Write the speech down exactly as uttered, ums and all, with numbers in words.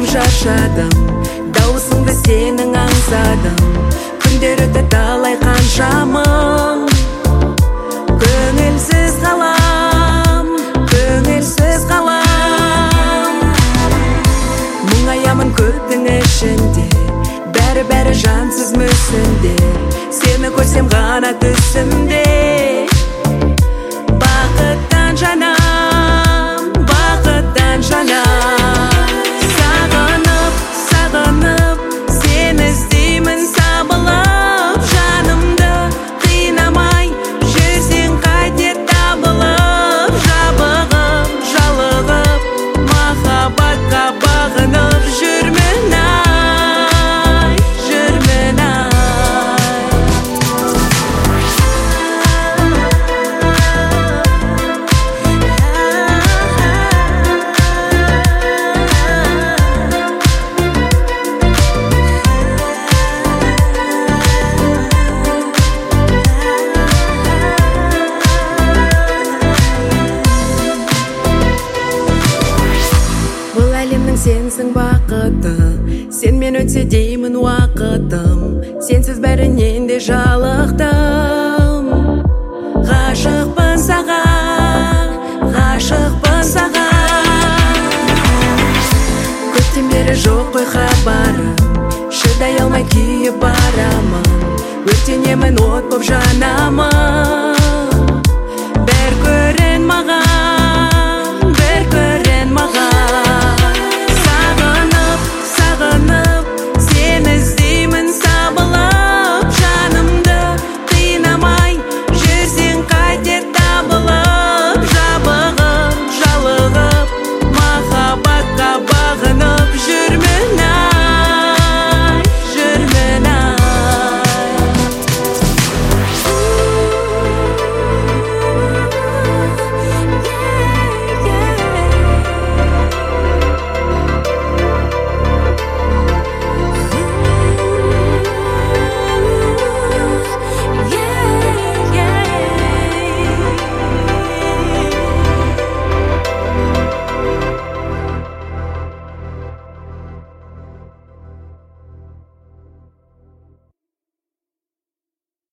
шаршадым, дауысыңды сенің аңсадым. Күндер өтті талай қанша мың, көңілсіз қалам, көңілсіз қалам. Мұңаямын көптің ішінде, бәрі-бәрі жансыз мүсіндер. Сені көрсем ғана түсімде, бақыттан жанам, бақыттан жанам. Сағынып, сағынып, сені іздеймін сабылып. Жанымды қинамай, жүрсең қайтер табылып. Жабығып, жалығып, махаббатқа бағынып жүрмін ай, жүрмін ай. Бұл әлемнің сенсің бақыты, сен мен өтсе деймін уақытым. Сенсіз бәрінен де жалықтым. Ғашықпын саған, ғашықпын саған. Көптен бері жоқ қой хабарым, шыдай алмай күйіп барамын. Өртенемін от боп жанамын.